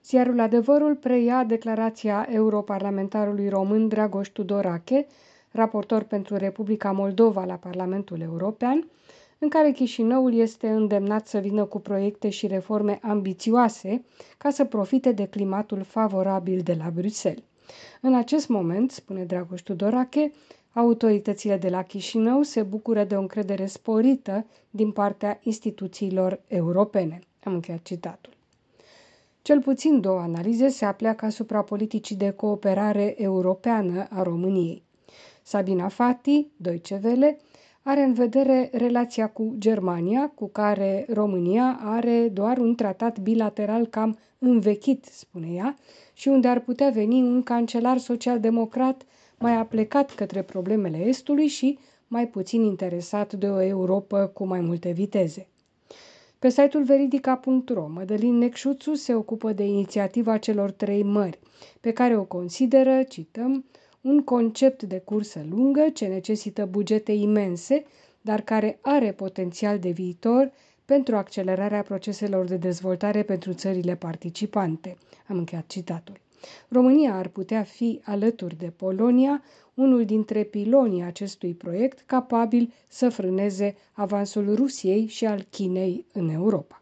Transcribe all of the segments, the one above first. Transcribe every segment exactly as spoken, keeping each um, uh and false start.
Ziarul Adevărul preia declarația europarlamentarului român Dragoș Tudorache, raportor pentru Republica Moldova la Parlamentul European, în care Chișinăul este îndemnat să vină cu proiecte și reforme ambițioase ca să profite de climatul favorabil de la Bruxelles. În acest moment, spune Dragoș Tudorache, autoritățile de la Chișinău se bucură de o încredere sporită din partea instituțiilor europene. Am încheiat citatul. Cel puțin două analize se apleacă asupra politicii de cooperare europeană a României. Sabina Fati, Deutsche Welle, are în vedere relația cu Germania, cu care România are doar un tratat bilateral cam învechit, spune ea, și unde ar putea veni un cancelar social-democrat mai aplecat către problemele Estului și mai puțin interesat de o Europă cu mai multe viteze. Pe site-ul veridica punct ro, Mădălin Necșuțu se ocupă de inițiativa celor trei mări, pe care o consideră, cităm, un concept de cursă lungă ce necesită bugete imense, dar care are potențial de viitor pentru accelerarea proceselor de dezvoltare pentru țările participante. Am încheiat citatul. România ar putea fi, alături de Polonia, unul dintre pilonii acestui proiect capabil să frâneze avansul Rusiei și al Chinei în Europa.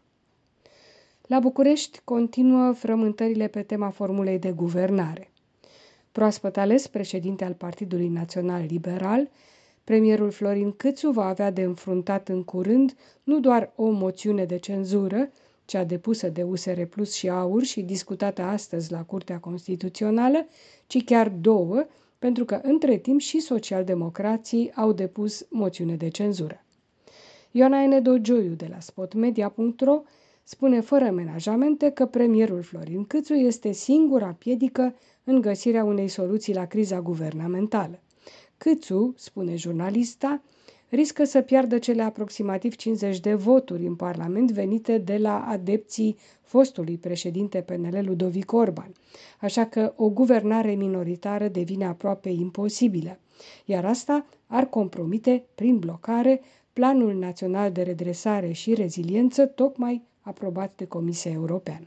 La București continuă frământările pe tema formulei de guvernare. Proaspăt ales președinte al Partidului Național Liberal, premierul Florin Câțu va avea de înfruntat în curând nu doar o moțiune de cenzură, cea depusă de U S R Plus și AUR și discutată astăzi la Curtea Constituțională, ci chiar două, pentru că între timp și socialdemocrații au depus moțiune de cenzură. Ioana Enedogioiu de la spotmedia punct ro spune fără menajamente că premierul Florin Câțu este singura piedică în găsirea unei soluții la criza guvernamentală. Câțu, spune jurnalista, riscă să piardă cele aproximativ cincizeci de voturi în Parlament venite de la adepții fostului președinte P N L Ludovic Orban, așa că o guvernare minoritară devine aproape imposibilă, iar asta ar compromite, prin blocare, Planul Național de Redresare și Reziliență, tocmai aprobat de Comisia Europeană.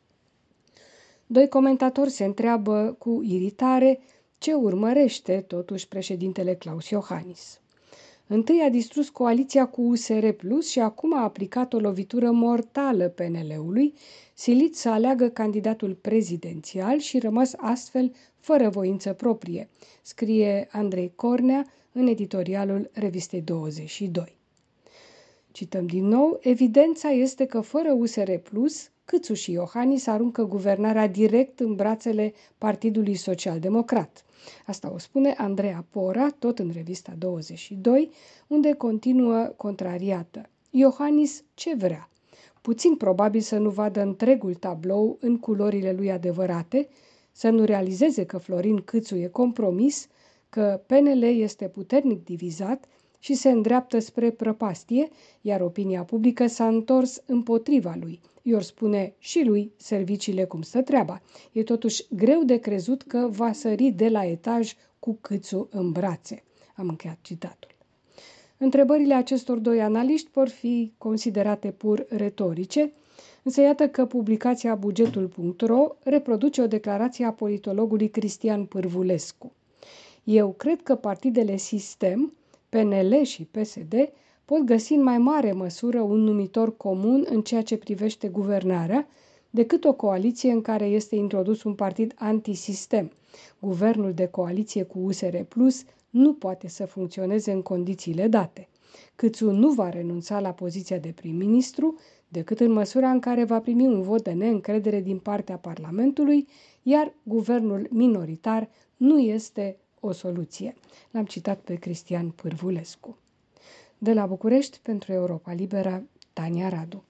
Doi comentatori se întreabă cu iritare ce urmărește totuși președintele Klaus Iohannis. Întâi a distrus coaliția cu U S R Plus și acum a aplicat o lovitură mortală P N L-ului, silit să aleagă candidatul prezidențial și rămas astfel fără voință proprie, scrie Andrei Cornea în editorialul revistei douăzeci și doi. Cităm din nou, evidența este că fără U S R Plus, Câțu și Iohannis aruncă guvernarea direct în brațele Partidului Social-Democrat. Asta o spune Andreea Pora, tot în revista douăzeci și doi, unde continuă contrariată. Iohannis ce vrea? Puțin probabil să nu vadă întregul tablou în culorile lui adevărate, să nu realizeze că Florin Câțu e compromis, că P N L este puternic divizat și se îndreaptă spre prăpastie, iar opinia publică s-a întors împotriva lui. I-or spune și lui serviciile cum stă treaba. E totuși greu de crezut că va sări de la etaj cu Câțu în brațe. Am încheiat citatul. Întrebările acestor doi analiști vor fi considerate pur retorice, însă iată că publicația bugetul punct ro reproduce o declarație a politologului Cristian Pârvulescu. Eu cred că partidele sistem, P N L și P S D, pot găsi în mai mare măsură un numitor comun în ceea ce privește guvernarea, decât o coaliție în care este introdus un partid antisistem. Guvernul de coaliție cu U S R Plus nu poate să funcționeze în condițiile date. Câțu nu va renunța la poziția de prim-ministru, decât în măsura în care va primi un vot de neîncredere din partea Parlamentului, iar guvernul minoritar nu este o soluție. L-am citat pe Cristian Pârvulescu. De la București, pentru Europa Liberă, Tania Radu.